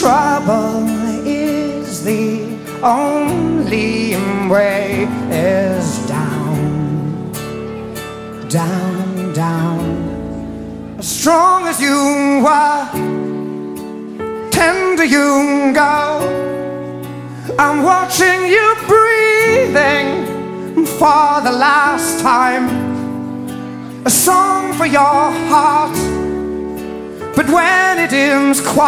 trouble is the only way is down, down, down. As strong as you are, tender you go. I'm watching you breathing for the last time. A song for your heart, but when it is quiet,